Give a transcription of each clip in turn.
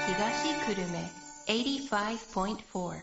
東久留米 85.4。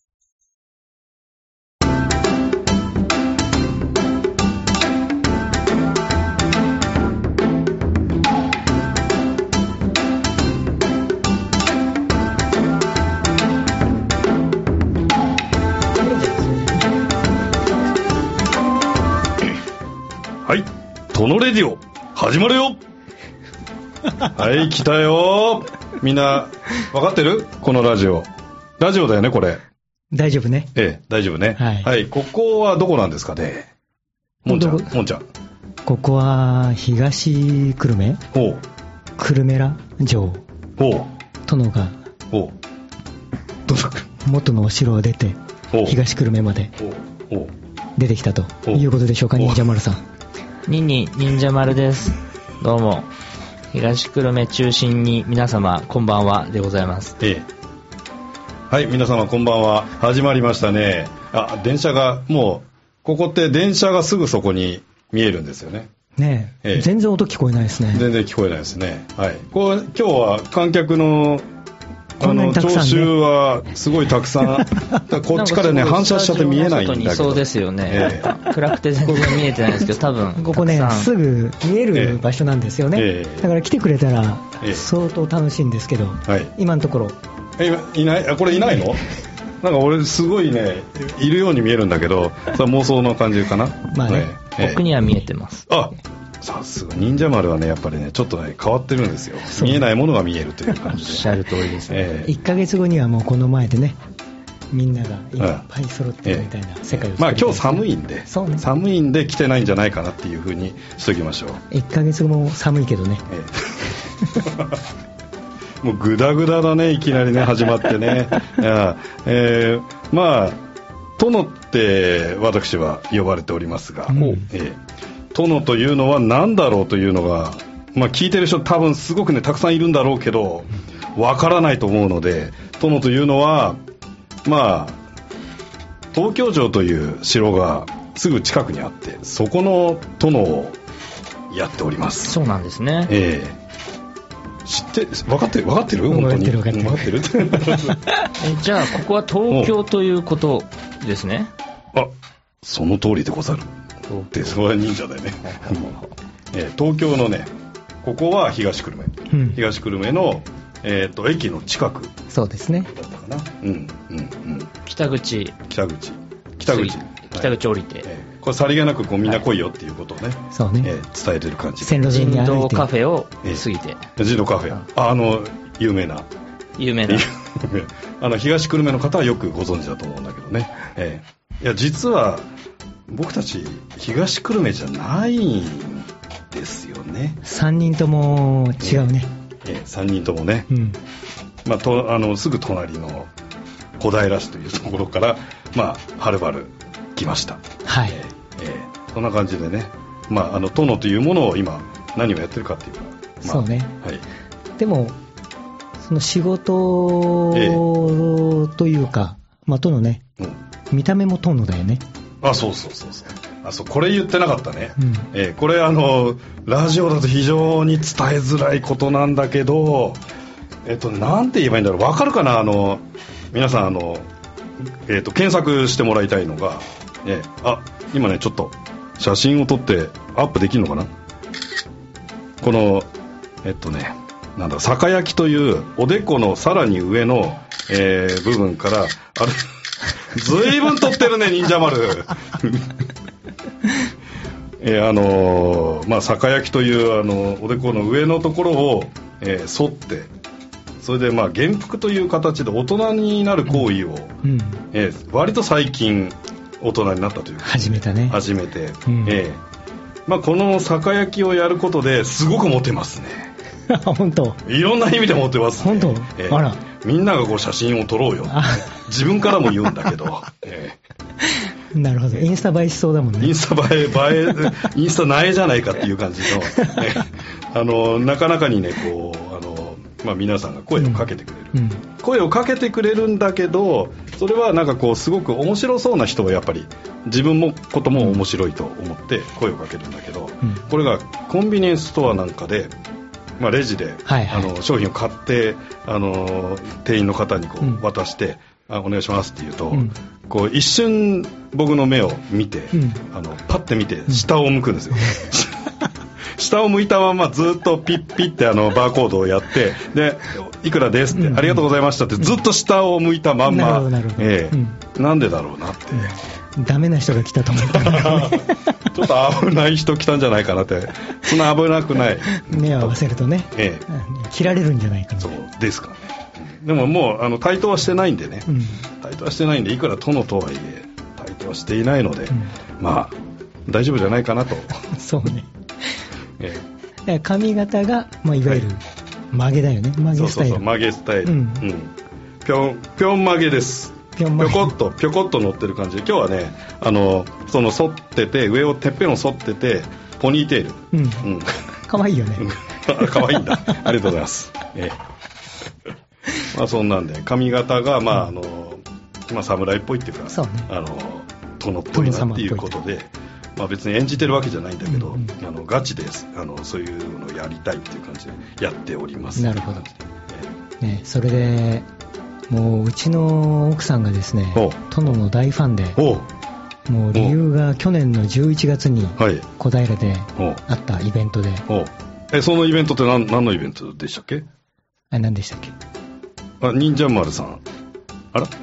はい、トノレディオ始まるよはい、来たよ。みんな分かってる？このラジオだよね、これ。 大丈夫ね。 大丈夫ね。 はい、 はい、ここはどこなんですかね。もんちゃん。 ここは東久留米。久留米ら城。殿が元のお城を出て東久留米まで出てきたということでしょうか。忍者丸さん。 忍者丸です。どうも。東久留米中心に皆様こんばんはでございます。 はい、皆様こんばんは。始まりましたね。電車がもうここって電車がすぐそこに見えるんですよね。 ねえ、全然音聞こえないですね。 全然聞こえないですね。はい。今日は観客の聴衆はすごいたくさんこっちからね反射しちゃって見えないんだけど。 そうですよね。暗くて全然見えてないですけど、多分ここねすぐ見える場所なんですよね。だから来てくれたら相当楽しいんですけど、今のところいない。これいないの？なんか俺すごいねいるように見えるんだけど、それ妄想の感じかな。 まあね、 僕には見えてます。 さすが忍者丸はねやっぱりねちょっとね変わってるんですよ。見えないものが見えるという感じで。 おっしゃる通りですね。 1ヶ月後にはもうこの前でねみんながいっぱい揃ってるみたいな世界を、 まあ今日寒いんで、寒いんで来てないんじゃないかなっていう風にしときましょう。 1ヶ月後も寒いけどね、 もうグダグダだね、いきなりね始まってねまあ殿って私は呼ばれておりますが、殿というのは何だろうというのが、まあ、聞いてる人多分すごくねたくさんいるんだろうけどわからないと思うので、殿というのはまあ東京城という城がすぐ近くにあって、そこの殿をやっております。 そうなんですね。 分かってる本当に分かってるじゃあここは東京ということですね。 その通りでござる。でそれは忍者だよね東京のねここは東久留米、東久留米の、駅の近く。 そうですね。 だったかな。 北口降りて、 これさりげなくこうみんな来いよっていうことをね、 そうね、 伝えてる感じで。 線路沿いに歩いて人道カフェを過ぎて、 人道カフェ、有名な東久留米の方はよくご存知だと思うんだけどね。いや実は僕たち東久留米じゃないんですよね。 3人とも違うね。 3人ともね、まあ、すぐ隣の小平市というところからまあはるばる来ました。 はい。 そんな感じでね、まあ殿というものを今何をやってるかっていうか、 そうね。 はい。 でもその仕事というか、まあ殿ね、見た目も殿だよね。そうこれ言ってなかったね。これラジオだと非常に伝えづらいことなんだけど、なんて言えばいいんだろう。わかるかな。皆さん検索してもらいたいのが、今ねちょっと写真を撮ってアップできるのかな。このなんだ酒焼きというおでこのさらに上の、部分からずいぶん撮ってるね忍者丸まあ酒焼きというおでこの上のところを、剃って、それでまあ元服という形で大人になる行為を、割と最近大人になったというか始めて、 まあ、この酒焼きをやることですごくモテますね本当。 いろんな意味でモテますね。 本当、あら、 みんながこう写真を撮ろうよ自分からも言うんだけど、 なるほど。インスタ映えしそうだもんね。 インスタ映えインスタ苗じゃないかっていう感じの、なかなかにねこうまあ、皆さんが声をかけてくれる、声をかけてくれるんだけど、それはなんかこうすごく面白そうな人はやっぱり自分もことも面白いと思って声をかけるんだけど、これがコンビニエンスストアなんかでまあ、レジで、はいはい、商品を買って店員の方にこう渡して、お願いしますって言うと、こう一瞬僕の目を見て、パッて見て下を向くんですよ下を向いたままずっとピッピッてバーコードをやって、でいくらですって、ありがとうございましたってずっと下を向いたまんま、なんでだろうなって、 ダメな人が来たと思ったんだよねちょっと危ない人来たんじゃないかなって。そんな危なくない。 目を合わせるとね、切られるんじゃないかな。 そうですかね。でももう対等はしてないんでね、対等はしてないんで、いくら殿とはいえ対等はしていないので、まあ大丈夫じゃないかなとそうね、だから髪型が、まあ、いわゆる曲げだよね、曲げスタイル。そうそうそう、曲げスタイル、ぴょん曲げです。ぴょこっと乗ってる感じで、今日はねその反ってて、上をてっぺんを反っててポニーテール、かわいいよねかわいいんだありがとうございます、まあそんなんで髪型がまあ侍っぽいっていうか、そうね、殿っぽいなっていうことで、まあ、別に演じてるわけじゃないんだけど、ガチでそういうのをやりたいっていう感じでやっております。 なるほど、ね、それでもううちの奥さんがですね、殿の大ファンで、もう理由が去年の11月に小平であったイベントで、 そのイベントって何のイベントでしたっけ？ 何でしたっけ？ 忍者丸さん、あら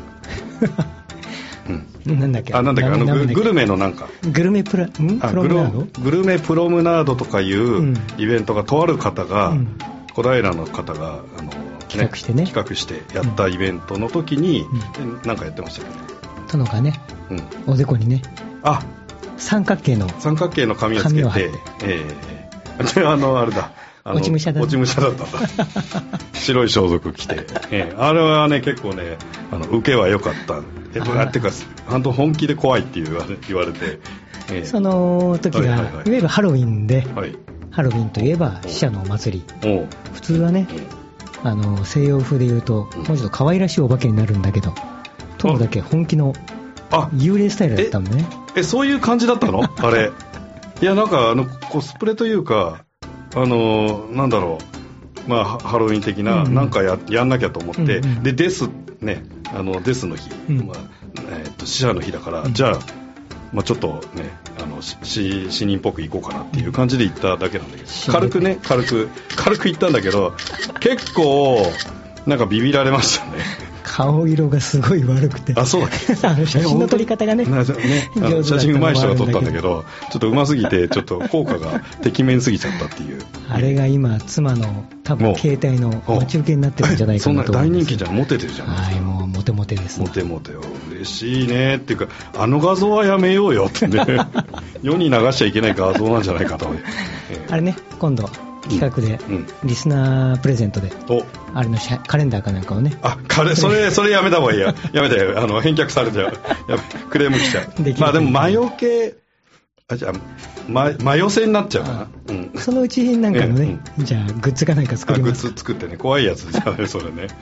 なんだっけ、 グルメのなんかグルメプロムナード、 グルメプロムナードとかいうイベントが、とある方が、小平の方が企画してやったイベントの時に何かやってましたけど、 殿がね、おでこにね、三角形の紙をつけて、あれだ、 落ち武者だったんだ白い装束着て、あれはね結構ね受けは良かった。っていうか本気で怖いって言われて、 その時が、いわゆるハロウィンで、ハロウィンといえば死者のお祭り、普通はね、西洋風で言うともうちょっと可愛らしいお化けになるんだけど、殿だけ本気の幽霊スタイルだったんだね。 そういう感じだったのあれ。いや、なんかコスプレというか、なんだろう、まあハロウィン的な、なんかやんなきゃと思って、でデスね、デスの日、死者の日だから、じゃあ、まあ、ちょっとね死人っぽく行こうかなっていう感じで行っただけなんだけど、軽く行ったんだけど、結構なんかビビられましたね。 顔色がすごい悪くて、 そうだっけ写真の撮り方がね、 写真上手い人が撮ったんだけど、ちょっと上手すぎてちょっと効果がてきめんすぎちゃったっていう。 あれが今妻の多分携帯の待ち受けになってるんじゃないかなと思います。 そんな大人気じゃん、モテてるじゃないですか。 もうモテモテです。 モテモテよ、嬉しいねっていうか、画像はやめようよってね世に流しちゃいけない画像なんじゃないかと、 あれね、今度企画で、リスナープレゼントで、あれのカレンダーかなんかをね、 それやめた方がいいや。やめて、返却されちゃう。クレーム来ちゃう。まあでも魔除け、じゃあ魔寄せになっちゃうかな。 そのうちなんかのね、じゃあグッズかなんか作ります。 グッズ作ってね、怖いやつじゃね、それね。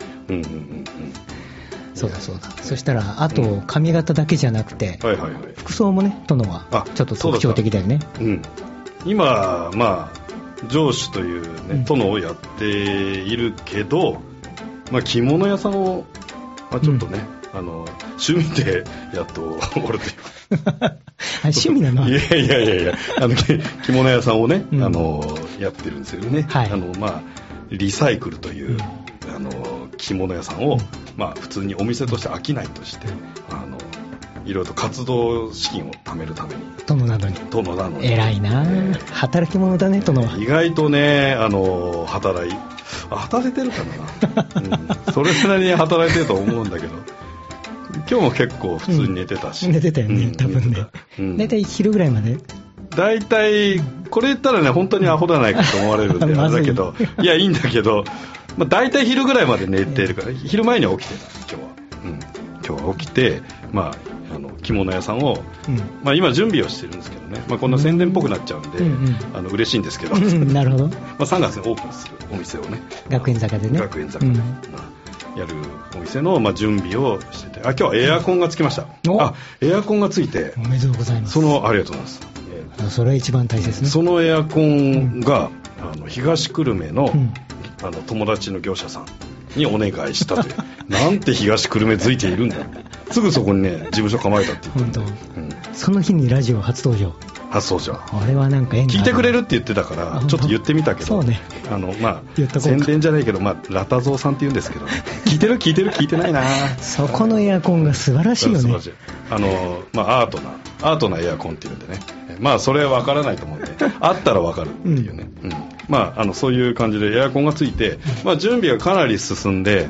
そうだ。そしたら、あと髪型だけじゃなくて、服装もね、殿はちょっと特徴的だよね。 今まあ上司というね、殿をやっているけど、まあ、着物屋さんを、まあ、ちょっとね、趣味でやっと俺と趣味なの？ いや着物屋さんをね、やってるんですよね。まあリサイクルという、着物屋さんを、まあ普通にお店として商いとしていろいろと活動資金を貯めるために。 殿なのに偉いな、働き者だね、殿は。 意外とね、働いてるかな、それなりに働いてると思うんだけど、今日も結構普通に寝てたし、 寝てたよね、多分ね。大体昼ぐらいまで。 大体これ言ったらね、本当にアホだないかと思われるんであれだけどいやいいんだけど、まあ、大体昼ぐらいまで寝てるから、昼前には起きてた今日は起きて、まあ着物屋さんを、まあ、今準備をしてるんですけどね、まあ、こんな宣伝っぽくなっちゃうんで、嬉しいんですけど、 なるほど。まあ3月にオープンするお店をね、 学園坂でね、 やるお店の、まあ、準備をしてて、今日はエアコンがつきました。エアコンがついて、 おめでとうございます。 ありがとうございます。 それは一番大切ね。 そのエアコンが、 東久留米の、友達の業者さんにお願いしたというなんて東久留米づいているんだすぐそこにね事務所構えたって言って、 その日にラジオ初登場。あれはなんか縁が聞いてくれるって言ってたからちょっと言ってみたけど、 そうね、 宣伝じゃないけど、ラタゾーさんって言うんですけど、ね、聞いてないなそこのエアコンが素晴らしいよね。 アートなエアコンっていうんでね、それは分からないと思うんであったら分かるっていうね、そういう感じでエアコンがついて、準備がかなり進んで、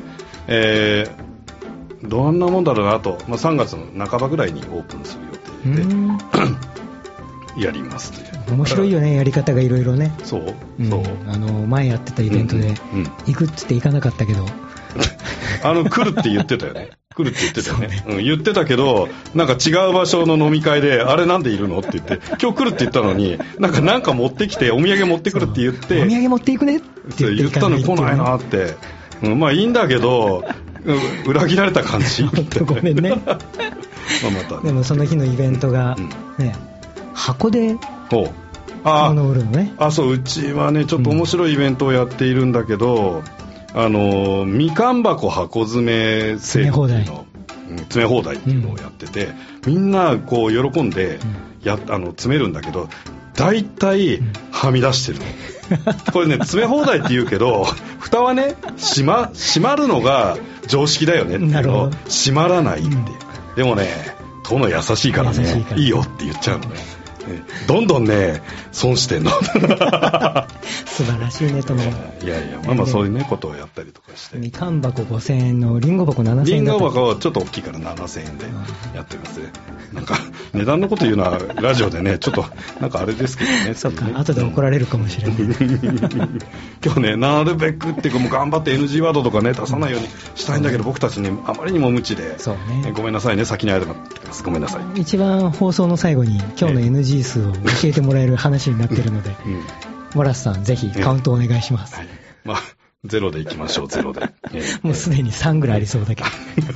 どんなもんだろうなと、3月の半ばぐらいにオープンする予定でやりますという。 面白いよね、やり方がいろいろね。 そう、 前やってたイベントで行くっつって行かなかったけど来るって言ってたよね。言ってたけど、なんか違う場所の飲み会で、あれなんでいるのって言って、今日来るって言ったのに、なんか持ってきて、お土産持ってくるって言って、 お土産持っていくねって言ったのに来ないなって。いいんだけど、裏切られた感じ。 ごめんね。でもその日のイベントが、箱で物を売るのね。 そう、うちはね、ちょっと面白いイベントをやっているんだけど、みかん箱箱詰めセールっていうの、詰め放題っていうのをやってて、みんなこう喜んで詰めるんだけど、大体はみ出してるのこれね、詰め放題って言うけど蓋はね閉まるのが常識だよねっていうのを閉まらないって、でもね殿優しいからね、いいよって言っちゃうのね。どんどんね損してんの素晴らしいねとの。 いやそういうねことをやったりとかして、 みかん箱5000円のりんご箱7000円。 りんご箱はちょっと大きいから7000円でやってますね。なんか値段のこと言うのはラジオでねちょっとなんかあれですけどね。 そっか、後で怒られるかもしれない今日ねなるべくっていうかもう頑張って NG ワードとかね出さないようにしたいんだけど、僕たちにあまりにも無知で、ごめんなさいね、先に謝ってます。ごめんなさい。 一番放送の最後に今日の NG 数を教えてもらえる話になっているので、モラスさんぜひカウントお願いします。 ゼロでいきましょう。ゼロでもうすでに3ぐらいありそうだけ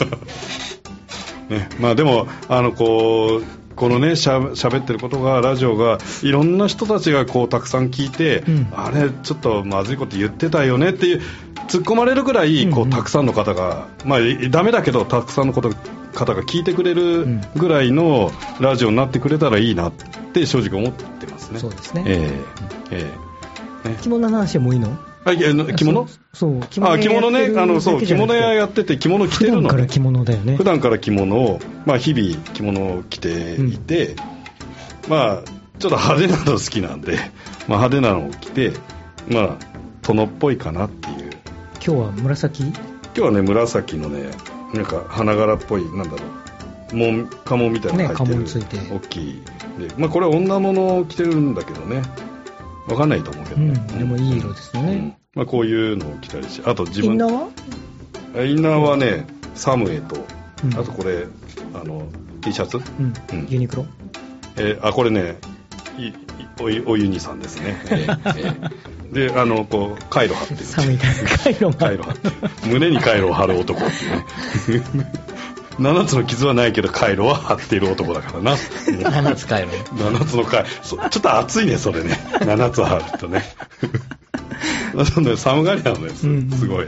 どでもこのね喋ってることがラジオがいろんな人たちがたくさん聞いて、あれちょっとまずいこと言ってたよねっていう突っ込まれるぐらいたくさんの方が、ダメだけどたくさんの方が聞いてくれるぐらいのラジオになってくれたらいいなって正直思ってますね。 そうですね。着物の話はもういいの？ 着物？そう、着物ね、着物屋やってて着物着てるの。 普段から着物だよね。 普段から着物を、日々着物を着ていて、ちょっと派手なの好きなんで、派手なのを着て、殿っぽいかなっていう。 今日は紫？ 今日はね、紫のね、なんか花柄っぽい、なんだろう、家紋みたいなのが入ってる、大きいで、これは女物を着てるんだけどね、分かんないと思うけどね、 でもいい色ですよね。 こういうのを着たりして、あと自分インナーは？ インナーはね、サムエと、あとこれT シャツ、 ユニクロ、 これねおユニさんですね。でカイロ貼ってる。 寒いからカイロ貼って胸にカイロを貼る男っていうね。7つの傷はないけどカイロは貼っている男だからな。 7つカイロ。 7つのカイロ。ちょっと熱いねそれね。7つ貼るとね。寒がりなんです。すごい。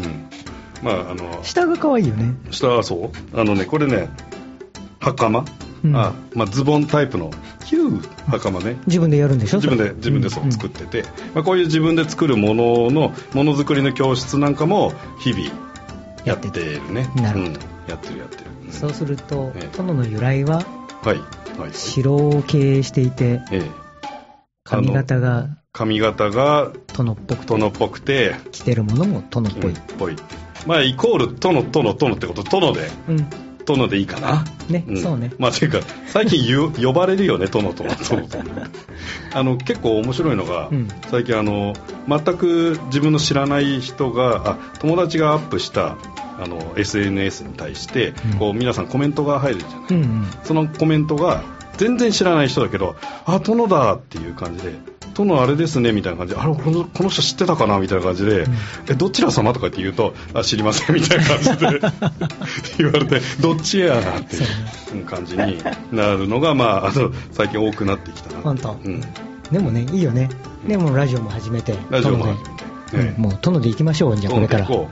下が可愛いよね。 下はそうこれね袴、ズボンタイプの袴ね。 自分でやるんでしょ？ 自分でそう作ってて、こういう自分で作るものづくりの教室なんかも日々やってるね。 なるほど。 やってる。 そうすると殿の由来は城を経営していて、髪型が殿っぽくて着てるものも殿っぽい。 イコール殿ってこと、殿でいいかな。 ね、そうね。 というか最近呼ばれるよね、殿。結構面白いのが、最近全く自分の知らない人が友達がアップしたSNS に対して、皆さんコメントが入るじゃない、そのコメントが全然知らない人だけど、殿だっていう感じで、殿あれですねみたいな感じで、この人知ってたかなみたいな感じで、どちら様とかって言うと、知りませんみたいな感じで言われて、どっちやなっていう感じになるのが、最近多くなってきたな。 本当。 でもね、いいよね。でもラジオも始めて、 ラジオも始めて、 もう殿で行きましょう、じゃあこれから。 はい。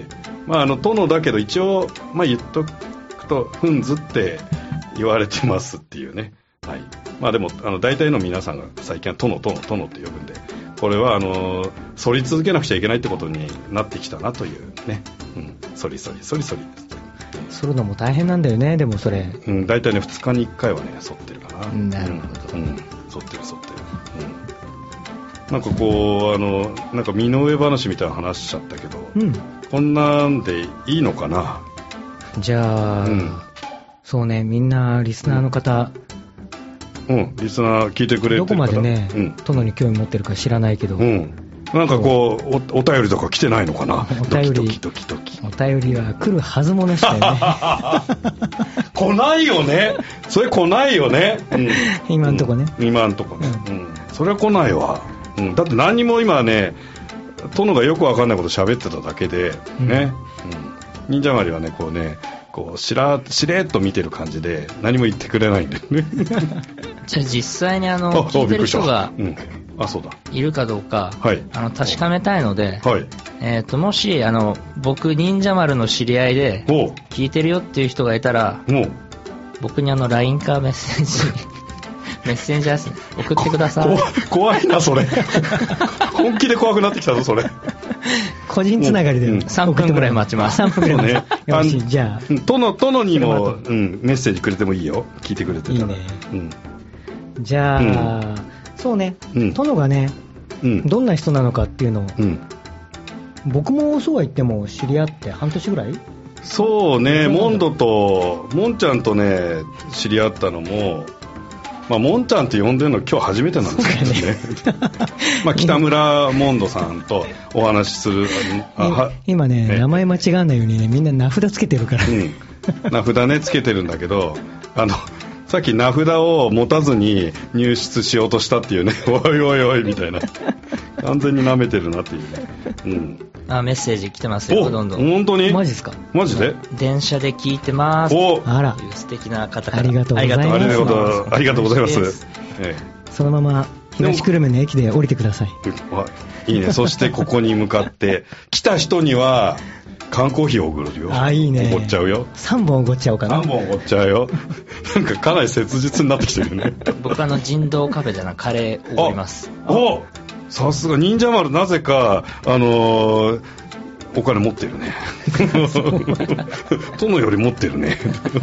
まあ殿だけど一応、まあ言っとくとフンズって言われてますっていうね。はい。まあでも大体の皆さんが最近は殿って呼ぶんで、これは反り続けなくちゃいけないってことになってきたなというね。反りです。 反るのも大変なんだよね、でもそれ。 大体ね2日に1回はね反ってるかな。 なるほど。 反ってる。なんかこうなんか身の上話みたいな話しちゃったけど、こんなんでいいのかな。 じゃあ、そうね、みんなリスナーの方、 リスナー聞いてくれてる方、 どこまでね、殿に興味持ってるか知らないけど、 なんかこうお便りとか来てないのかな。 お便りは来るはずもなしだよね。 来ないよね。それ来ないよね。 今んとこね。 それは来ないわ。だって何にも今ね、殿がよくわかんないこと喋ってただけでね。忍者マリはね、こうね、こうしれっと見てる感じで何も言ってくれないんだよね。 じゃあ実際に聞いてる人がいるかどうか、確かめたいので、もし僕忍者丸の知り合いで聞いてるよっていう人がいたら、僕にLINE かメッセンジャーですね、送ってください。 怖いなそれ。本気で怖くなってきたぞそれ。 個人つながりで 3分ぐらい待ちます。 3分ぐらいね。よし、じゃあ殿にもメッセージくれてもいいよ、聞いてくれてたら。いいね。 じゃあそうね、殿がねどんな人なのかっていうのを、僕もそうは言っても知り合って半年ぐらい。 そうね、モンちゃんとね知り合ったのも、まあ、モンちゃんって呼んでるの今日初めてなんですけどね。まあ北村モンドさんとお話しする。 今ね、名前間違わないようにね、みんな名札つけてるから。 名札ねつけてるんだけど、さっき名札を持たずに入室しようとしたっていうね。おいおいおいみたいな。完全に舐めてるなっていうね。 メッセージ来てますよ、どんどん。 本当に？ マジですか？ マジで？ 電車で聞いてます。 あら、 素敵な方から。 ありがとうございます。 ありがとうございます。 そのまま東久留米の駅で降りてください。いいね。そしてここに向かって来た人には缶コーヒーをおごるよ。 いいね。 おごっちゃうよ。 3本おごっちゃおうかな。 3本おごっちゃうよ。なんかかなり切実になってきてるよね。 僕人道カフェでカレーおごります。 さすが忍者丸、なぜかお金持ってるね。殿より持ってるね。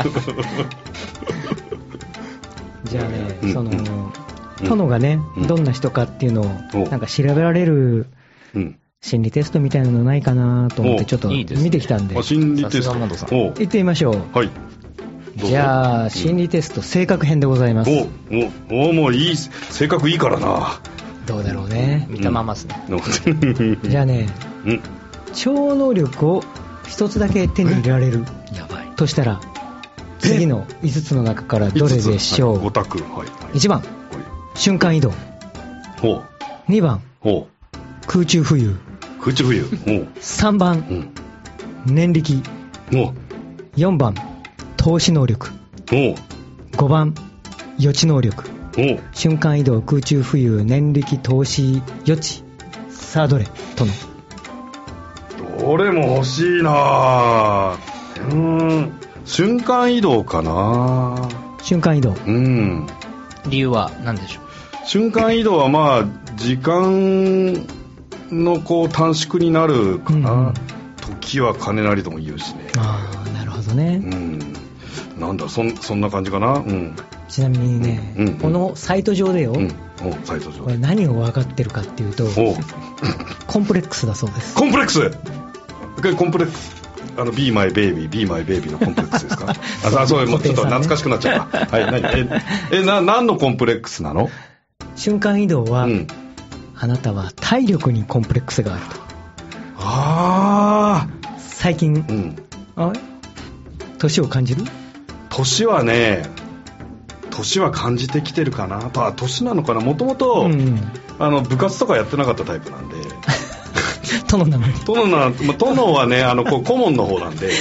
じゃあね、殿がね、どんな人かっていうのをなんか調べられる心理テストみたいなのないかなと思ってちょっと見てきたんで。 心理テスト。 行ってみましょう。じゃあ心理テスト性格編でございます。 もういい、性格いいからな。 どうだろうね。 見たままですね。 じゃあね、超能力を一つだけ手に入れられるとしたら、次の5つの中からどれでしょう。 5択。 1番、瞬間移動。2番、空中浮遊。3番、念力。4番、透視能力。5番、予知能力。瞬間移動、空中浮遊、念力、透視、予知。さあどれ？殿。 どれも欲しいな。瞬間移動かな。 瞬間移動。 理由は何でしょう？ 瞬間移動はまあ時間のこう短縮になるかな。時は金なりとも言うしね。 なるほどね。 なんだ、そんな感じかな。 ちなみにね、このサイト上でよ、 サイト上これ何を分かってるかっていうと、コンプレックスだそうです。 コンプレックス。Be My Baby Be My Baby のコンプレックスですか？そう、もうちょっと懐かしくなっちゃった。何のコンプレックスなの？ 瞬間移動は、あなたは体力にコンプレックスがあると。最近、年を感じる？ 年は感じてきてるかな。年なのかな。もともと部活とかやってなかったタイプなんで。 殿なのに。 殿はね、顧問の方なんで、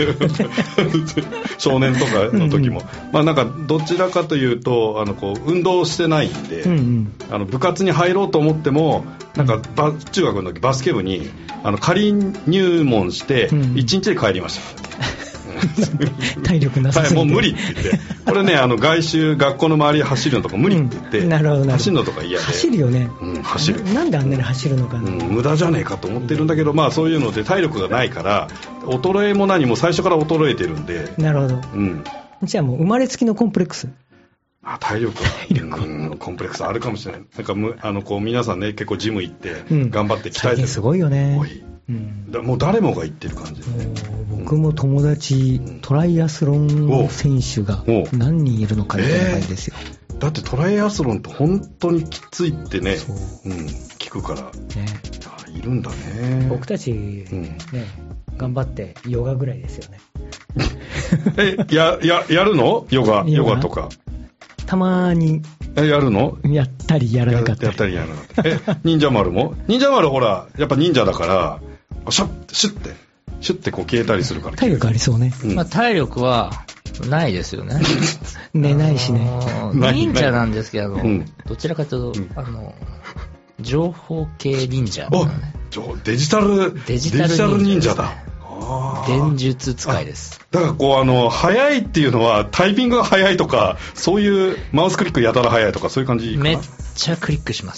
少年とかの時も、なんかどちらかというと、運動してないんで、部活に入ろうと思っても、なんか中学の時バスケ部に仮入門して、1日で帰りました。 体力なさすぎて、 もう無理って言って、これね、学校の周り走るのとか無理って言って、走るのとか嫌で。 走るよね。 走る。 なんであんなに走るのかな。 無駄じゃねえかと思ってるんだけど、そういうので体力がないから、衰えも何も最初から衰えてるんで。 なるほど。じゃあもう生まれつきのコンプレックス。 体力コンプレックスあるかもしれない。なんか皆さんね、結構ジム行って頑張って鍛えてる。 最近すごいよね。 もう誰もが言ってる感じで、ね、 僕も友達、トライアスロン選手が何人いるのかみたいな感じですよ。 だってトライアスロンって本当にきついってね、聞くから、いるんだね。 僕たち、ね、頑張ってヨガぐらいですよね。 やるの？ヨガとか。 たまに。 やるの？ やったりやらなかったり。 やったりやらなかったり。忍者丸も？忍者丸ほら、やっぱ忍者だから、シュッてこう消えたりするから。 体力ありそうね。 体力はないですよね。 寝ないしね。 忍者なんですけど、どちらかというと、情報系忍者、ね。 デジタル忍者だ。 伝術使いです。 だから早いっていうのはタイピングが早いとか、そういうマウスクリックやたら早いとか、そういう感じかな。 めっちゃクリックします。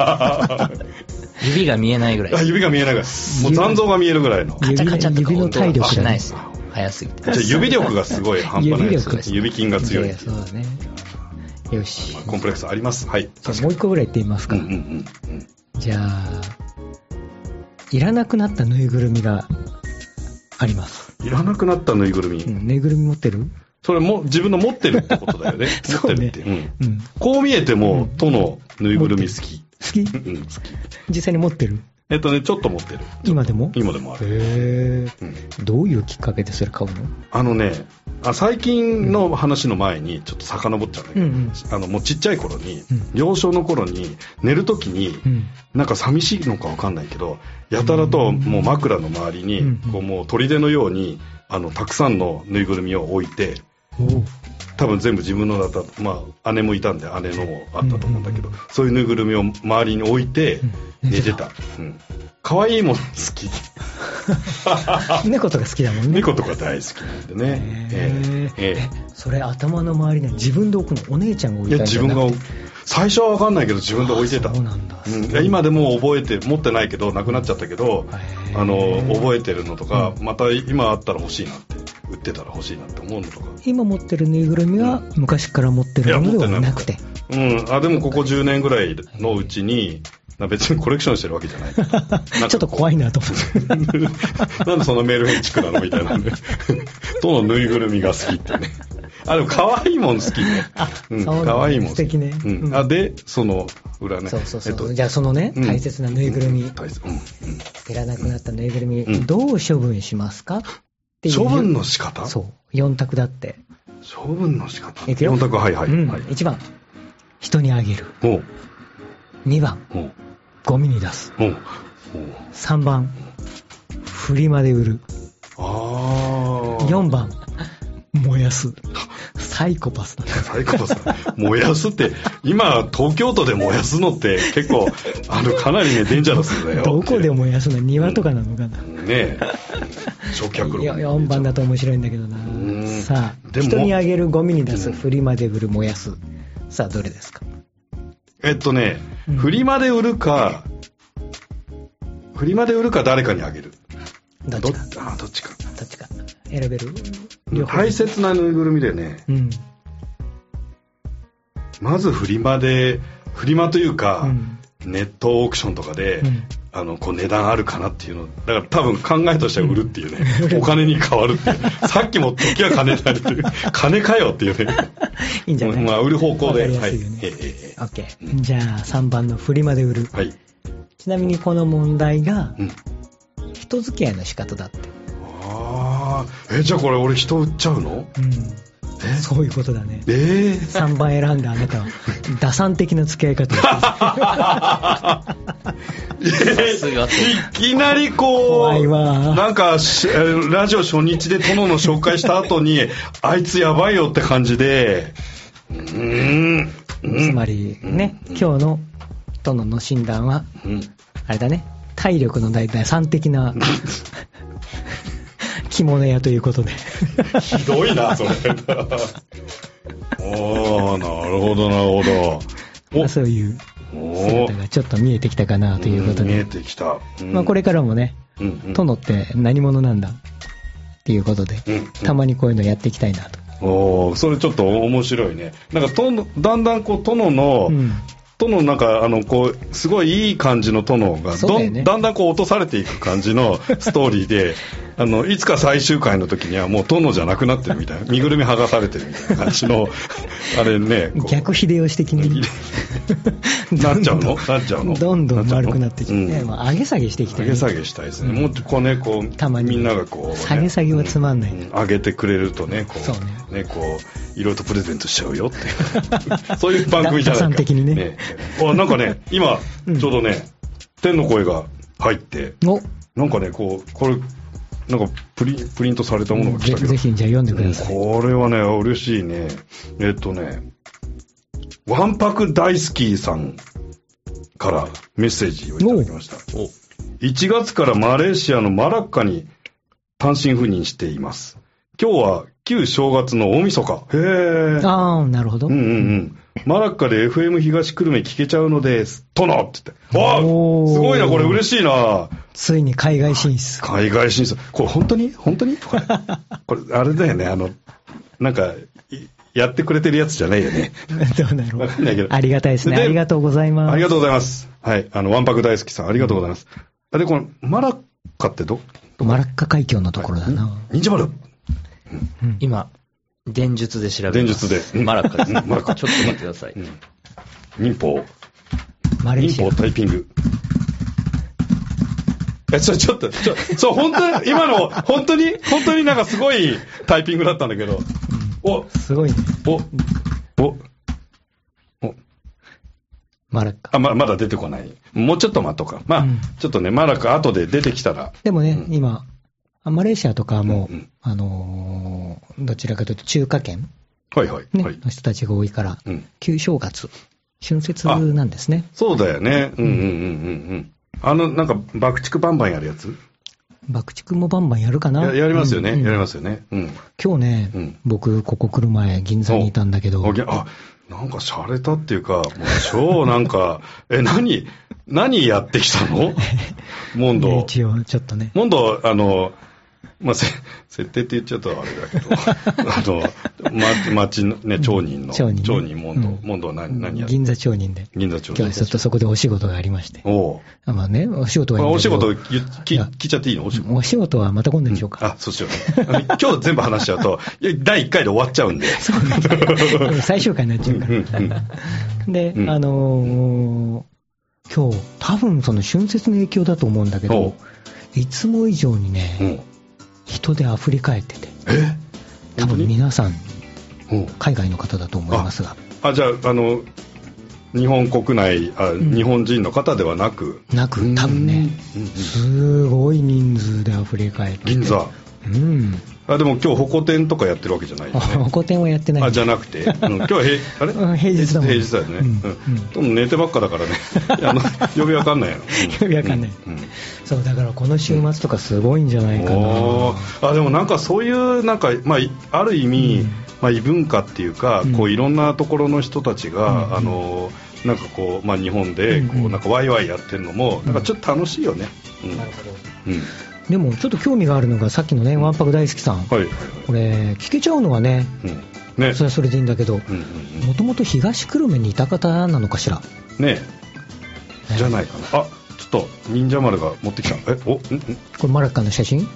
指が見えないぐらい。 指が見えないぐらい。もう残像が見えるぐらいの。 カチャカチャって指の体力しないですよ。早すぎて。 じゃあ指力がすごい半端ないです。指筋が強い。 そうだね。よし。 コンプレックスあります。はい。 もう一個ぐらい言ってみますか。じゃあ、いらなくなったぬいぐるみがあります。 いらなくなったぬいぐるみ。 ぬいぐるみ持ってる？ それも自分の持ってるってことだよね。持ってるって。こう見えても、とのぬいぐるみ好き。 好き？ 好き。 実際に持ってる？ ちょっと持ってる。 今でも？ 今でもある。 どういうきっかけでそれ買うの？最近の話の前にちょっと遡っちゃうんだけど、もうちっちゃい頃に、幼少の頃に寝るときに、なんか寂しいのかわかんないけど、やたらともう枕の周りに、こうもう砦のようにたくさんのぬいぐるみを置いて、多分全部自分のだった、姉もいたんで姉のもあったと思うんだけど、そういうぬいぐるみを周りに置いて寝てた。可愛いもの好き。 猫とか好きだもんね。 猫とか大好きなんでね。 それ頭の周りに自分で置くの？お姉ちゃんが置いたんじゃなくて？ いや、自分が最初は分かんないけど自分で置いてた。 そうなんだ。 今でも覚えて、持ってないけどなくなっちゃったけど、覚えてるのとか、また今あったら欲しいなって、売ってたら欲しいなって思うのとか。 今持ってるぬいぐるみは昔から持ってるものではなくて。 でもここ10年ぐらいのうちに、別にコレクションしてるわけじゃない。ちょっと怖いなと思って。 なんでそのメールヘンチクなのみたいなんで。どのぬいぐるみが好きってね。でも可愛いもん好きね。可愛いもん好き。 素敵ね。 で、その裏ね。 そう。じゃあそのね、大切なぬいぐるみ。いらなくなったぬいぐるみ、どう処分しますかっていう。 処分の仕方？ そう。4択だって。 処分の仕方。4択、はい。 1番、人にあげる。2番、ゴミに出す。3番、フリマで売る。4番、燃やす。サイコパスだね。 サイコパスだ。燃やすって、今、東京都で燃やすのって結構、かなりね、デンジャラスだよ。 どこで燃やすの？庭とかなのかな。 ねえ。焼却炉。 4番だと面白いんだけどな。さあ、人にあげる、ゴミに出す、フリマで売る、燃やす。さあ、どれですか？ フリマで売るか誰かにあげる。 どっちか。 どっちか。 選べる？ 大切なぬいぐるみでね。まずフリマというか、ネットオークションとかで、こう値段あるかなっていうの。だから多分考えとしては売るっていうね。お金に変わるっていう。さっきも時は金だっていう。金かよっていうね。 いいんじゃない？ 売る方向で。 オッケー。じゃあ3番のフリマで売る。ちなみにこの問題が、人付き合いの仕方だって。 じゃあこれ俺人売っちゃうの？ そういうことだね。3番選んだあなたは打算的な付き合い方いきなりこうなんかラジオ初日で殿の紹介した後にあいつやばいよって感じで、 つまりね、今日の殿の診断は、あれだね、体力の大体3的な着物屋ということでひどいなそれおー、なるほどなるほど。 そういう姿がちょっと見えてきたかなということで、 見えてきた、 これからもね、殿って何者なんだっていうことで、たまにこういうのやっていきたいなと。 それちょっと面白いね。なんかだんだんこう殿の、殿なんかこうすごいいい感じの殿がだんだんこう落とされていく感じのストーリーでいつか最終回の時にはもう殿じゃなくなってるみたいな、身ぐるみ剥がされてるみたいな感じのあれね、 逆秀吉的になっちゃうのどんどん丸くなってきて、上げ下げしていきたい、 上げ下げしたいですね。もっとこうね、こうたまにみんながこう、 下げ下げはつまんない、 上げてくれるとね、こうね、こういろいろとプレゼントしちゃうよってそういう番組じゃないか。 打算的にね。 なんかね、今ちょうどね、天の声が入ってなんかね、これなんかプリントされたものが来たけど、 ぜひじゃあ読んでください。 これはね嬉しいね。わんぱく大好きさんからメッセージをいただきました。1月からマレーシアのマラッカに単身赴任しています。今日は旧正月の大晦日。へー。 ああ、なるほど。 マラッカで FM 東久留米聞けちゃうのです。殿って言って。わあ、すごいな、これ嬉しいな。 ついに海外進出。 海外進出。これ本当にとか。これあれだよね、なんか、やってくれてるやつじゃないよね。 どうだろう。 わかんないけど。 ありがたいですね。ありがとうございます。 ありがとうございます。はい。わんぱく大好きさん、ありがとうございます。で、このマラッカってマラッカ海峡のところだな。 忍者丸。 今、伝術で調べます。 伝術で。 マラッカです。マラッカ。ちょっと待ってください。 忍法。 民法タイピング。ちょっと、そう、本当に、今の、本当になんかすごいタイピングだったんだけど。 すごいね。マラッカ。 まだ出てこない。もうちょっと待っとか。ちょっとね、マラッカ後で出てきたら。 でもね、今、マレーシアとかも、どちらかというと中華圏の人たちが多いから、旧正月、春節なんですね。 そうだよね。なんか、爆竹バンバンやるやつ？ 爆竹もバンバンやるかな？ やりますよね。やりますよね。 今日ね、僕、ここ来る前、銀座にいたんだけど。 なんか洒落たっていうか、もう超なんか、何やってきたの？モンド。 一応、ちょっとね。 モンド、設定って言っちゃうとあれだけど、町のね、町人モンドは何やって銀座町人で。 銀座町人。 今日はちょっとそこでお仕事がありまして。お仕事はいいんだけど。 お仕事聞いちゃっていいの？ お仕事はまた今度にしようか。 そうしようね。今日全部話しちゃうと、第1回で終わっちゃうんで。 最終回になっちゃうから。で、今日、多分その春節の影響だと思うんだけど、いつも以上にね、人で溢れ返ってて、多分皆さん海外の方だと思いますが、 じゃあ日本国内日本人の方ではなく多分ね、すごい人数で溢れ返ってて、 銀座、でも今日ホコ天とかやってるわけじゃないよね。 ホコ天はやってない。 じゃなくて、今日は平日だもん。平日だよね。寝てばっかだからね。呼びわかんないやろ。 呼びわかんない。そう、だからこの週末とかすごいんじゃないかな。 でもなんかそういう、なんか、ある意味、異文化っていうか、こういろんなところの人たちが、なんかこう、日本で、こう、なんかワイワイやってるのも、なんかちょっと楽しいよね。 なるほど。でもちょっと興味があるのがさっきのね、わんぱく大好きさん、これ聞けちゃうのはね、それはそれでいいんだけど、もともと東久留米にいた方なのかしらね。じゃないかな。ちょっと忍者丸が持ってきた。これマラッカの写真？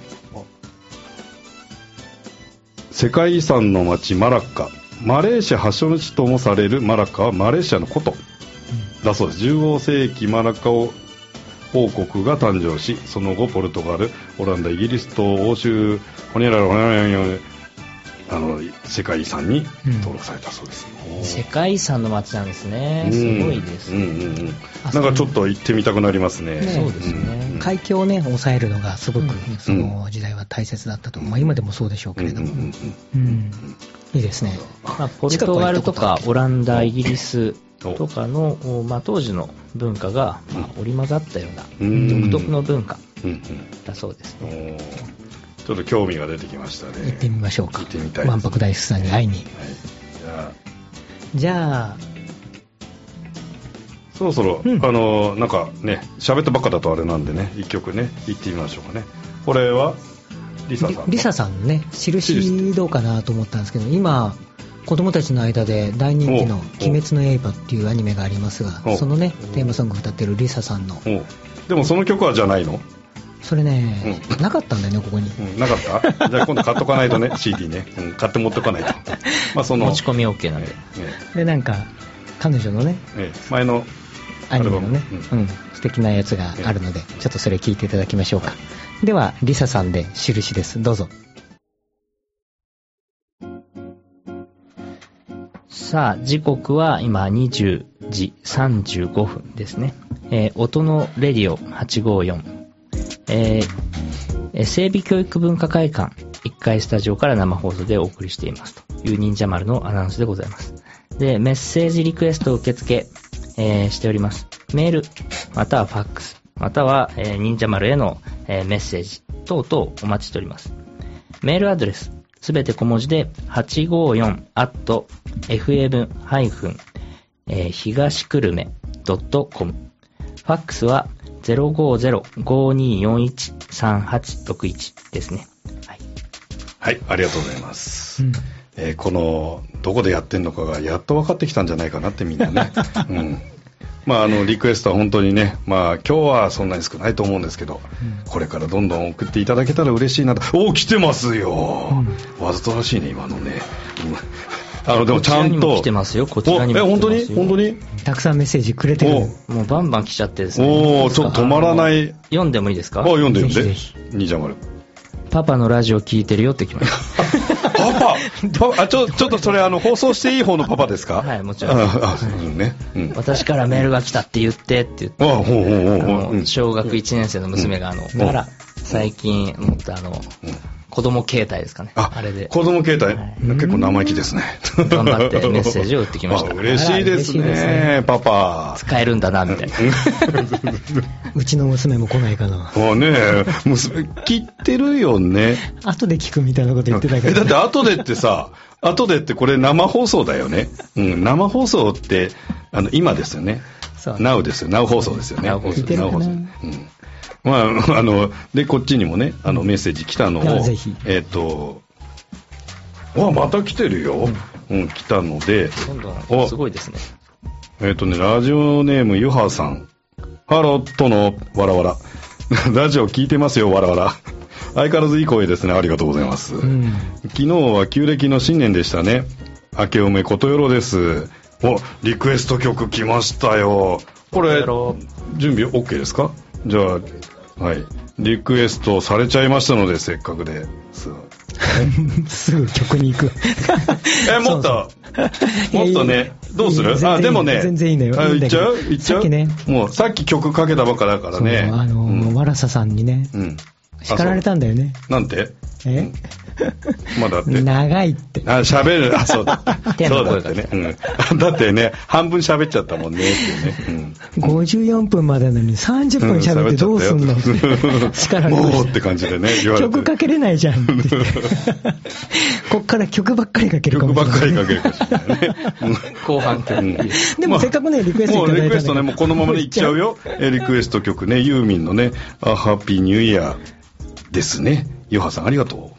世界遺産の町マラッカ、マレーシア発祥の地ともされるマラッカはマレーシアの古都だそうです。15世紀マラッカ王国が誕生し、その後ポルトガル、オランダ、イギリスと欧州、ホニャララホニャララ世界遺産に登録されたそうです、 世界遺産の街なんですね。すごいです、 なんかちょっと行ってみたくなりますね。 そうですね、 海峡をね抑えるのがすごくその時代は大切だったと、今でもそうでしょうけれども、いいですね。 ポルトガルとかオランダ、イギリスとかの、当時の文化が、織り交ざったような独特の文化だそうですね。 ちょっと興味が出てきましたね。 行ってみましょうか。 行ってみたいです。 万博大師さんに会いに、じゃあそろそろ、なんかね喋ったばっかだとあれなんでね、一曲ね行ってみましょうかね。これはリサさんのね、印どうかなと思ったんですけど、今子供たちの間で大人気の「鬼滅の刃」っていうアニメがありますが、そのねテーマソングを歌ってるリサさんの。 でもその曲はじゃないの？ それね、なかったんだよね、ここに。 なかった？じゃあ今度買っとかないとね、CD ね。買って持っておかないと。 持ち込み OK なんで。 で、なんか、彼女のね、 前のアニメのね、素敵なやつがあるので、ちょっとそれ聞いていただきましょうか。では、リサさんで印です。どうぞ。 さあ、時刻は今20時35分ですね。音のレディオ854。整備教育文化会館1階スタジオから生放送でお送りしていますという忍者丸のアナウンスでございます。で、メッセージリクエストを受付、しております。メール、またはファックス、または、忍者丸への、メッセージ等々お待ちしております。メールアドレス、すべて小文字で 854@fm- 東久留米 .com。 ファックスは050-5241-3861 ですね。 はい、ありがとうございます。このどこでやってんのかがやっと分かってきたんじゃないかなってみんなね。リクエストは本当にね、今日はそんなに少ないと思うんですけど、これからどんどん送っていただけたら嬉しいなと。来てますよ。わざとらしいね今のね。でもちゃんと来てますよ。こちらにも来てますよ。 本当にたくさんメッセージくれてる。 もうバンバン来ちゃってですね。 ちょっと止まらない。 読んでもいいですか？ 読んで兄ちゃん丸。 パパのラジオ聞いてるよって来ました。 パパちょっとそれ放送していい方のパパですか？ はい、もちろん。私からメールが来たって言ってって言って、小学1年生の娘が最近持った子供携帯ですかね。あれで。子供携帯、結構生意気ですね。 頑張ってメッセージを打ってきました。 嬉しいですね、パパ。 使えるんだな、みたいな。 うちの娘も来ないかな。 娘、切ってるよね。 後で聞くみたいなこと言ってたけど。 だって後でってこれ生放送だよね。生放送って、今ですよね。Now ですよ。Now 放送ですよね。 Now 放送。 でこっちにもねメッセージ来たのをぜひまた来てるよ、来たので、 すごいですね。 ラジオネームゆはさん、ハローとのわらわらラジオ聞いてますよわらわら相変わらずいい声ですね、ありがとうございます、昨日は旧暦の新年でしたね。明けおめことよろです。リクエスト曲来ましたよ。これ準備 OK ですか？じゃあリクエストされちゃいましたので、せっかくですぐ曲に行くもっとね、どうする？でもね、 全然いいのよ。 行っちゃうさっきね、もうさっき曲かけたばっかだからね。 わらささんにね、叱られたんだよね。 なんて？まだって長いって。 喋る。そうだ。 そうだってね。だってね、半分喋っちゃったもんねってね。 54分までなのに30分喋ってどうすんの？叱られる。 もうって感じでね、言われて。 曲かけれないじゃんって。こっから曲ばっかりかけるかもしれない。 曲ばっかりかけるかもしれないね。 後半曲。 でもせっかくね、リクエストいただいたんだけど。 リクエストね、もうこのままでいっちゃうよ。リクエスト曲ね、ユーミンのね、ハッピーニューイヤーですね。ヨハさんありがとう。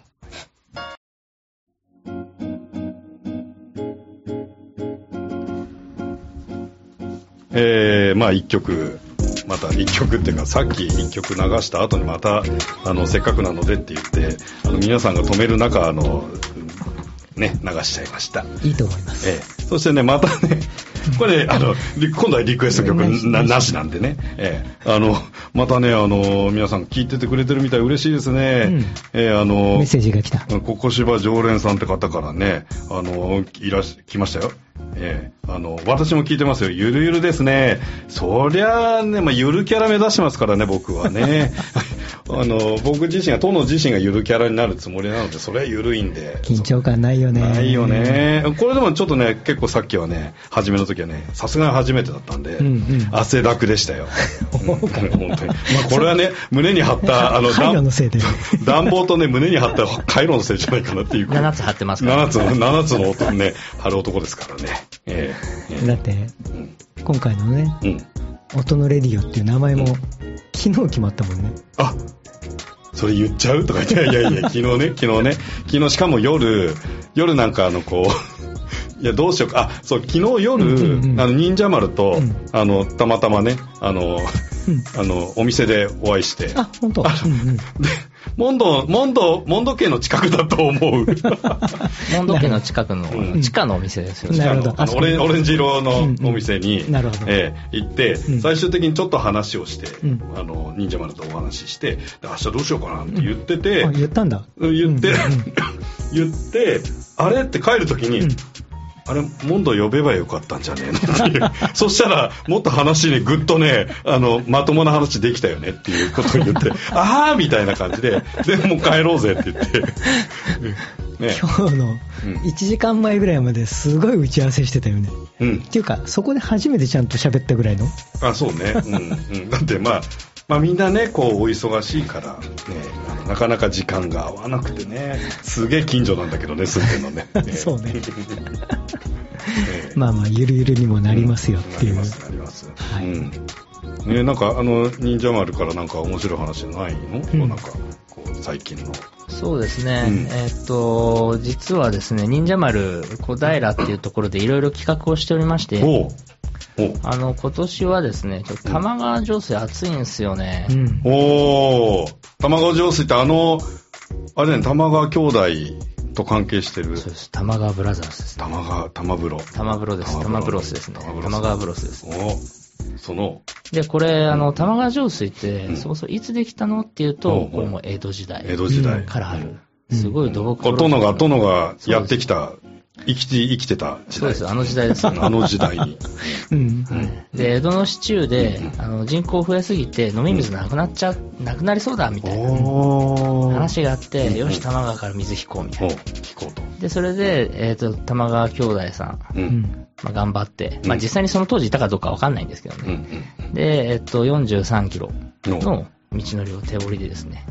一曲、また一曲っていうか、さっき一曲流した後にまたせっかくなのでって言って皆さんが止める中流しちゃいました。 いいと思います。 そしてね、またねこれね、今度はリクエスト曲なしなんでね。またね、皆さん聞いててくれてるみたい嬉しいですね。 メッセージが来た。 小芝常連さんって方からね、来ましたよ。私も聞いてますよ。ゆるゆるですね。そりゃあね、ゆるキャラ目指してますからね、僕はね。僕自身が、殿自身がゆるキャラになるつもりなので、それはゆるいんで。 緊張感ないよね。 ないよね。これでもちょっとね、結構さっきはね、初めの時はね、さすがに初めてだったんで、汗だくでしたよ。本当に。これはね、胸に貼った、 カイロのせいで。 暖房とね、胸に貼ったカイロのせいじゃないかなっていう。 7つ貼ってますから。 7つの音ね、貼る男ですからね。 だって、今回のね、音のレディオっていう名前も、昨日決まったもんね。 あ、それ言っちゃうとか言って、いや昨日しかも夜なんかいやどうしようか、そう、昨日夜、忍者丸と、たまたまね、お店でお会いして。 あ、本当。 で、モンド家の近くだと思う。 モンド家の近くの、地下のお店ですよね。 なるほど。 オレンジ色のお店に、 なるほど。 行って、最終的にちょっと話をして、忍者丸とお話しして、明日どうしようかなって言ってて、 言ったんだ。 言って、あれって帰るときに、あれ、モンド呼べばよかったんじゃねえのっていう。そしたら、もっと話にぐっとね、まともな話できたよねっていうことを言って、あーみたいな感じで、でもう帰ろうぜって言って。 ね、今日の1時間前ぐらいまですごい打ち合わせしてたよね。っていうか、そこで初めてちゃんと喋ったぐらいの。 あ、そうね。だってみんなね、お忙しいから、ね、なかなか時間が合わなくてね、すげえ近所なんだけどね、住んでるのね。 そうね。ゆるゆるにもなりますよっていう。 なります。はい。ね、なんか、忍者丸からなんか面白い話ないの？なんか、最近の。 そうですね。実はですね、忍者丸小平っていうところでいろいろ企画をしておりまして、今年はですね、玉川上水暑いんですよね。 玉川上水ってあれね、玉川兄弟と関係してる。 そうです。玉川ブラザーズです。 玉風呂。 玉風呂です。玉ブロスですね。玉川ブロスです。で、これ、玉川上水って、そもそもいつできたのっていうと、これも江戸時代からある。すごい土木プロジェクト。殿がやってきた。生きてた時代。そうです、あの時代ですね。 あの時代に。 で、江戸の市中で、人口増えすぎて飲み水なくなりそうだ、みたいな話があって、よし、玉川から水引こう、みたいな。で、それで、玉川兄弟さん、頑張って、実際にその当時いたかどうかわかんないんですけどね。で、43キロの道のりを手掘りでですね。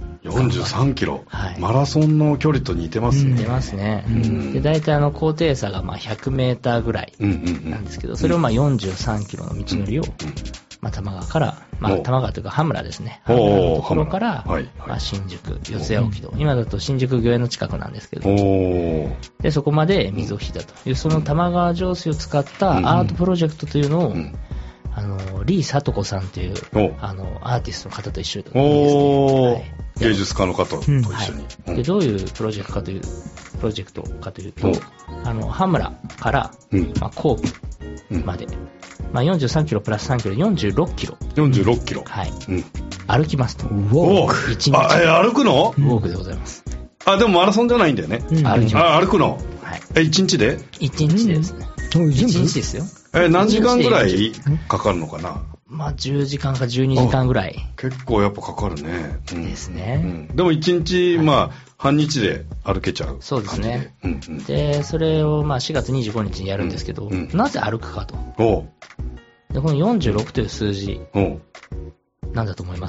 43キロ、マラソンの距離と似てますね。 似てますね。で、大体高低差が100メーターぐらいなんですけど、それを43キロの道のりを、玉川から、玉川というか羽村ですね。羽村のところから、新宿、四谷沖戸。今だと新宿御苑の近くなんですけど、で、そこまで水を引いたという、その玉川上水を使ったアートプロジェクトというのを、リー・サトコさんという、アーティストの方と一緒にですね。 芸術家の方と一緒に。 で、どういうプロジェクトかというと、羽村から、皇居まで、43キロプラス3キロ、46キロ。 46キロ。 はい。歩きますと。 ウォーク。 1日。歩くの？ ウォークでございます。 でもマラソンじゃないんだよね。 歩きます。 歩くの？ はい。 1日で ？1日でですね。1日ですよ。 何時間ぐらいかかるのかな ？10時間か12時間ぐらい。 結構やっぱかかるね。 ですね。 でも1日、半日で歩けちゃう。 そうですね。で、それを4月25日にやるんですけど、なぜ歩くかと。で、この46という数字、何だと思います？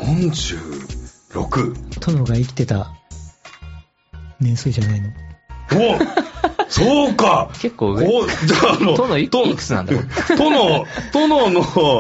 46。 殿が生きてた年数じゃないの？ そうか。 結構上。じゃあ殿いくつなんだろう。 殿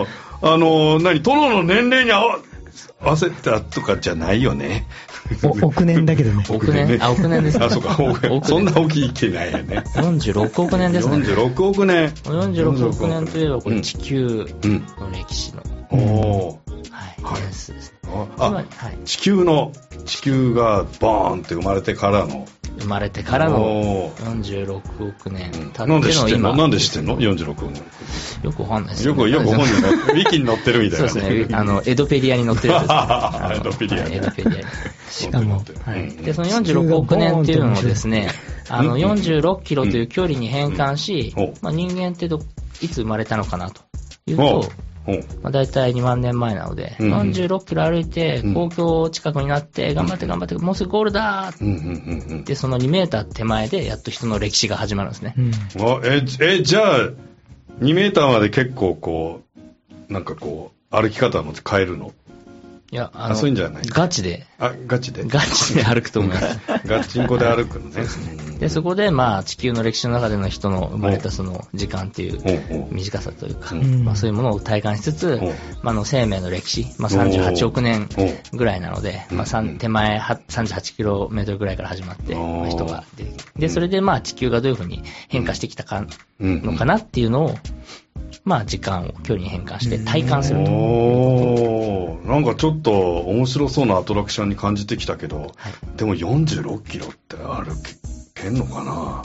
の年齢に合わせたとかじゃないよね。 億年だけどね。 億年ですね。 そうか。そんな大きいってないよね。 46億年ですね。 46億年。 46億年といえばこれ地球の歴史の。年数ですね。 地球がバーンって生まれてからの。 生まれてからの46億年経っての今。 なんで知ってんの ?46 億年。 よくわかんないですね。 よく本人のウィキに載ってるみたいな。 そうですね。エドペディアに載ってるやつですエドペディア。 エドペディアに。しかも、で、その46億年っていうのもですね、46キロという距離に変換し、人間っていつ生まれたのかなというと、だいたい2万年前なので、46キロ歩いて、公共近くになって、頑張って、もうすぐゴールだーで、その2メーター手前で、やっと人の歴史が始まるんですね。 じゃあ、2メーターまで結構歩き方も変えるの？ いや、 そういうんじゃない。 ガチで。 ガチで歩くと思います。 ガチンコで歩くのね。 で、そこで、地球の歴史の中での人の生まれたその時間っていう短さというか、そういうものを体感しつつ、生命の歴史、38億年ぐらいなので、手前38kmぐらいから始まって、人が出てきて。で、それで地球がどういうふうに変化してきたのかなっていうのを、時間を距離に変換して体感すると。 なんかちょっと面白そうなアトラクションに感じてきたけど、でも46キロって歩けんのかな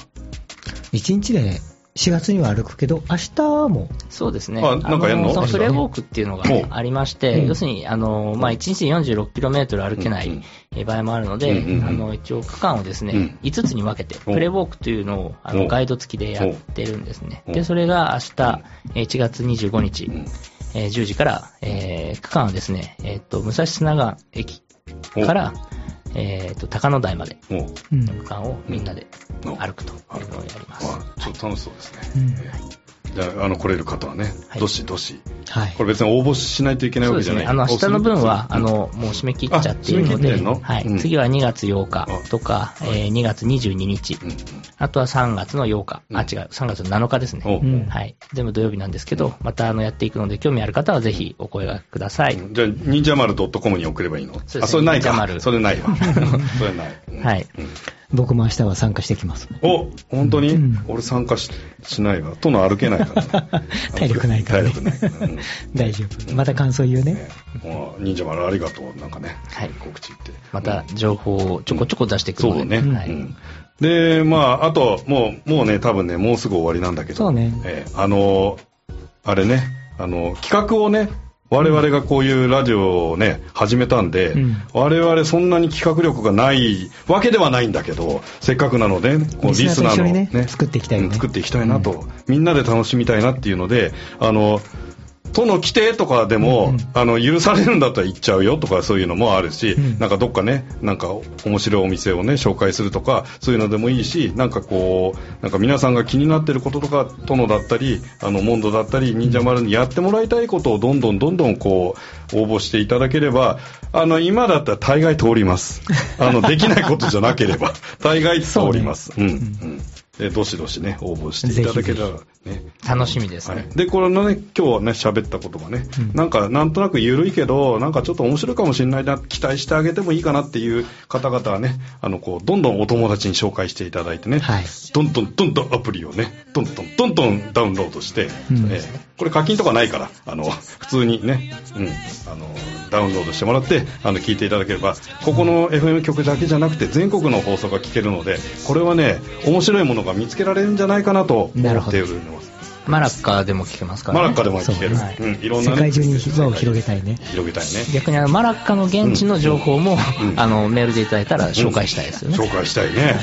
？1日で4月には歩くけど、明日も。 そうですね。 なんかやんの？ そのプレーウォークっていうのがありまして、要するに、1日で 46km 歩けない場合もあるので、一応区間をですね、5つに分けて、プレーウォークというのをガイド付きでやってるんですね。で、それが明日、1月25日、10時から、区間はですね、武蔵砂川駅から、高野台までの区間をみんなで歩くというのをやります。 ちょっと楽しそうですね。じゃあ、来れる方はね、どしどし。これ別に応募しないといけないわけじゃない。 そうですね。明日の分は、もう締め切っちゃっているので、次は2月8日とか、2月22日、あとは3月の8日、3月の7日ですね。はい。全部土曜日なんですけど、またやっていくので、興味ある方はぜひお声掛けください。 じゃあ、忍者丸 .com に送ればいいの？ そうですね。 それないか。それないわ。それない。 はい。 僕も明日は参加してきます。 本当に？俺参加しないわ。殿歩けないからね。 体力ないからね。大丈夫。また感想言うね。 忍者丸ありがとう。なんかね。告知って。 また情報をちょこちょこ出してくるので。 そうね。で、あと、もうね、多分ね、もうすぐ終わりなんだけど。 そうね。 あれね、企画をね、我々がこういうラジオをね、始めたんで、我々そんなに企画力がないわけではないんだけど、せっかくなので、こうリスナーのね、 作っていきたいよね。 作っていきたいなと、みんなで楽しみたいなっていうので、殿来てとかでも、許されるんだったら行っちゃうよとかそういうのもあるし、なんかどっかね、なんか面白いお店をね、紹介するとか、そういうのでもいいし、なんか皆さんが気になってることとか、殿だったり、モンドだったり、忍者丸にやってもらいたいことをどんどん応募していただければ、今だったら大概通ります。できないことじゃなければ、大概通ります。どしどしね、応募していただけたらね。 楽しみですね。 で、これのね、今日はね、喋ったことがね、なんとなく緩いけど、なんかちょっと面白いかもしれないな、期待してあげてもいいかなっていう方々はね、どんどんお友達に紹介していただいてね、どんどんアプリをね、どんどんダウンロードして、これ課金とかないから、普通にね、ダウンロードしてもらって、聞いていただければ、ここの FM 局だけじゃなくて、全国の放送が聞けるので、これはね、面白いものが見つけられるんじゃないかなと思っているのです。 マラッカでも聞けますからね。 マラッカでも聞ける。いろんなね。 世界中に輪を広げたいね。 逆にマラッカの現地の情報も、メールでいただいたら紹介したいですよね。 紹介したいね。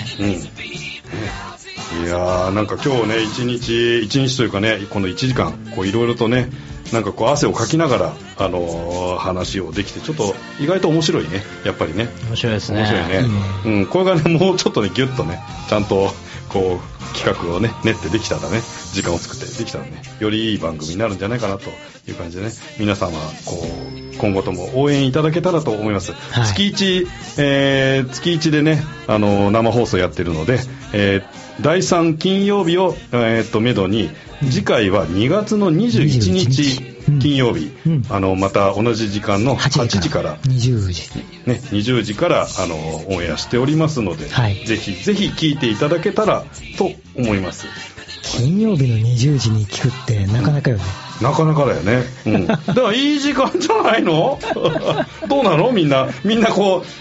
いやー、なんか今日ね、一日というかね、この1時間、いろいろとね、なんか汗をかきながら、話をできて、ちょっと意外と面白いね、やっぱりね。 面白いですね。 面白いね。これがね、もうちょっとね、ギュッとね、ちゃんと、企画をね、練ってできたらね、時間を作ってできたらね、よりいい番組になるんじゃないかなという感じでね、皆様、今後とも応援いただけたらと思います。月1でね、生放送やってるので、第3金曜日を、めどに、次回は2月の21日金曜日、また同じ時間の8時から20時からオンエアしておりますので、ぜひぜひ聞いていただけたらと思います。 金曜日の20時に聞くってなかなかよね。 なかなかだよね。だからいい時間じゃないの？どうなの？みんな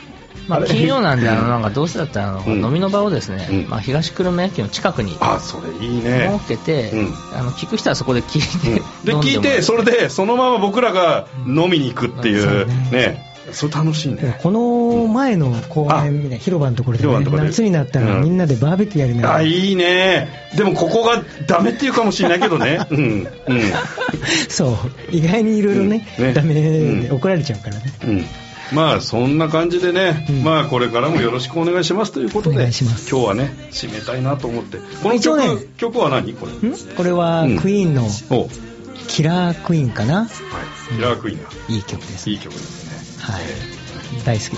金曜なんでなんかどうせだったら飲みの場をですね、東久留米駅の近くにそれいいね設けて、聞く人はそこで聞いて、 で聞いて、それでそのまま僕らが飲みに行くっていうね、それ楽しいね。 この前の公園みたいな広場のところで、夏になったらみんなでバーベキューやりながら、 いいね。でもここがダメっていうかもしれないけどね。 そう意外にいろいろねダメで怒られちゃうからね。 まあそんな感じでね、まあこれからもよろしくお願いしますということで、今日はね締めたいなと思って。この曲は何これ？ これはクイーンのキラークイーンかな。 キラークイーンがいい曲です。 いい曲ですね。 はい、大好きです。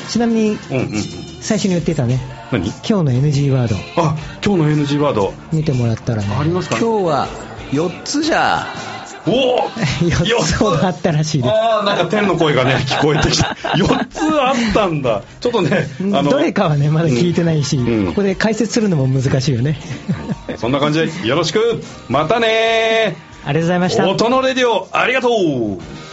ちなみに最初に言ってたね、今日の NG ワード、 今日の NG ワード見てもらったらね、 ありますか？ 今日は4つじゃ 4つほどあったらしいです。 なんか天の声がね聞こえてきた。4つあったんだ。ちょっとねどれかはねまだ聞いてないし、ここで解説するのも難しいよね。 そんな感じでよろしく。またね。 ありがとうございました。 音のレディオありがとう。